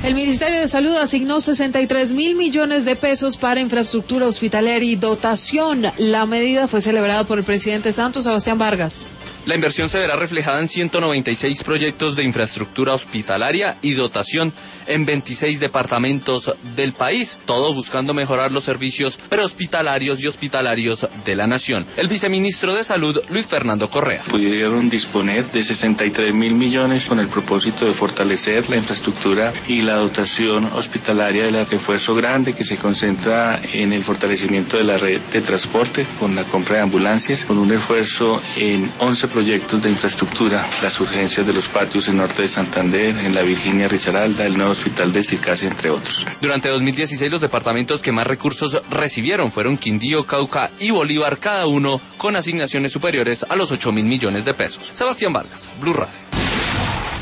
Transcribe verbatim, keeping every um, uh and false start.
El Ministerio de Salud asignó sesenta y tres mil millones de pesos para infraestructura hospitalaria y dotación. La medida fue celebrada por el presidente Santos, Sebastián Vargas. La inversión se verá reflejada en ciento noventa y seis proyectos de infraestructura hospitalaria y dotación en veintiséis departamentos del país, todo buscando mejorar los servicios prehospitalarios y hospitalarios de la nación. El viceministro de Salud, Luis Fernando Correa. Pudieron disponer de sesenta y tres mil millones con el propósito de fortalecer la infraestructura y la dotación hospitalaria del refuerzo grande que se concentra en el fortalecimiento de la red de transporte con la compra de ambulancias, con un esfuerzo en once proyectos de infraestructura, las urgencias de los patios en norte de Santander, en la Virginia Risaralda, el nuevo hospital de Circasia, entre otros. Durante dos mil dieciséis los departamentos que más recursos recibieron fueron Quindío, Cauca y Bolívar, cada uno con asignaciones superiores a los ocho mil millones de pesos. Sebastián Vargas, Blue Radio.